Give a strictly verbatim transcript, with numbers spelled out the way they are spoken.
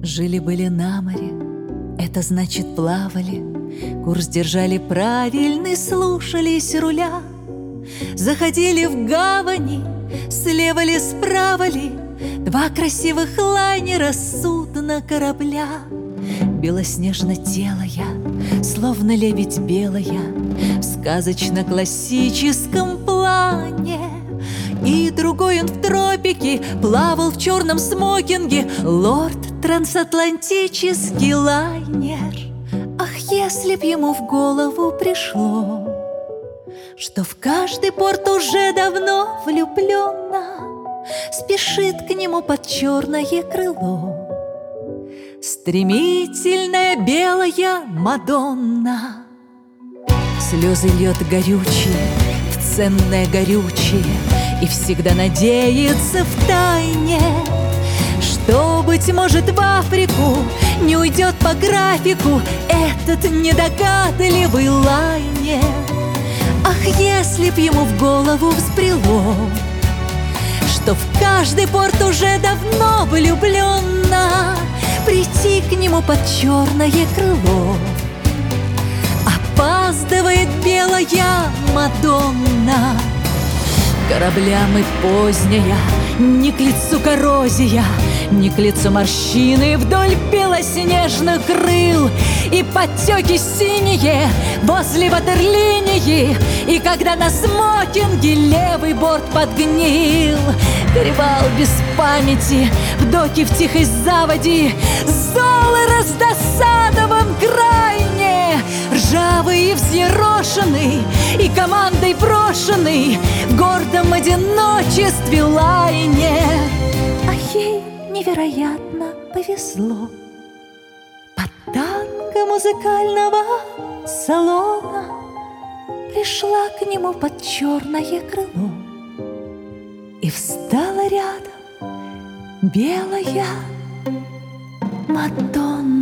Жили-были на море, это значит плавали, курс держали правильный, слушались руля. Заходили в гавани, слева ли, справа ли, два красивых лайнера, судна, корабля. Белоснежно-телая, словно лебедь белая, в сказочно-классическом плане. И другой он в тропике плавал в черном смокинге, лорд трансатлантический лайнер. Ах, если б ему в голову пришло, что в каждый порт уже давно влюбленно спешит к нему под черное крыло стремительная белая Мадонна. Слезы льет горючие в ценное горючее и всегда надеется втайне, что, быть может, в Африку не уйдет по графику этот недогадливый лайнер. Ах, если б ему в голову взбрело, что в каждый порт уже давно влюбленно прийти к нему под черное крыло. Опаздывает белая Мадонна. Кораблям и поздняя, не к лицу коррозия, не к лицу морщины вдоль белоснежных крыл, и подтеки синие возле ватерлинии, и когда на смокинге левый борт подгнил. Горевал без памяти в доке в тихой заводи, зол и раздосадован крайне, ржавый и взъерошенный, и командой брошенный в гордом одиночестве лайнер. А ей невероятно повезло. Под танго музыкального салона пришла к нему под черное крыло и встала рядом белая Мадонна.